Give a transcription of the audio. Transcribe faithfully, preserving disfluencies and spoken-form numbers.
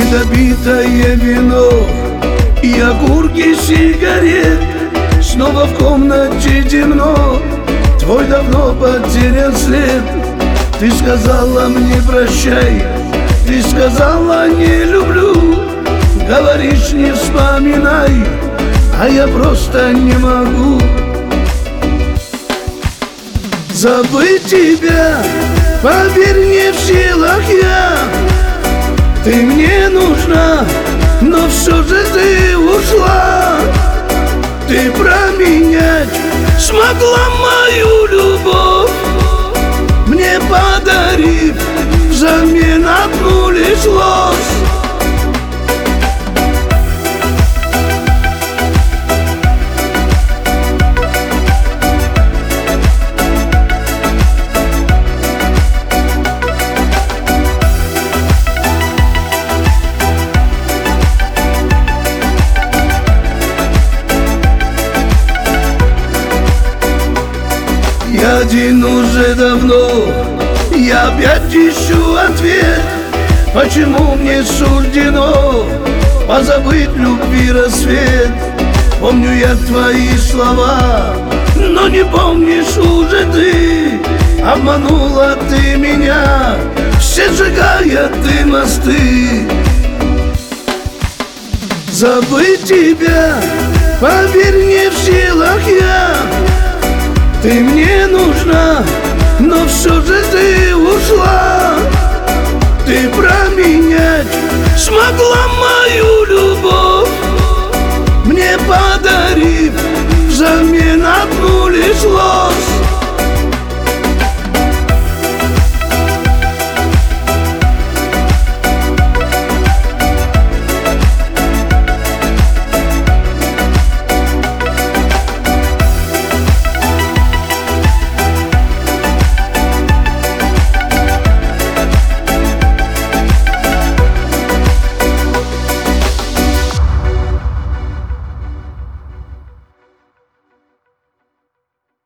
недопитое вино и окурки сигарет. Снова в комнате темно, твой давно потерян след. Ты сказала мне прощай, ты сказала не люблю. Говоришь, не вспоминай, а я просто не могу забыть тебя. Поверь, не в силах я. Ты мне нужна, но все же ты ушла. Ты променять смогла мою любовь, мне подарив взамен одну лишь ложь. Я один уже давно, я опять ищу ответ. Почему мне суждено позабыть любви рассвет? Помню я твои слова, но не помнишь уже ты. Обманула ты меня, все сжигая ты мосты. Забыть тебя, поверь, не в силах я. Ты мне нужна, но все же ты ушла.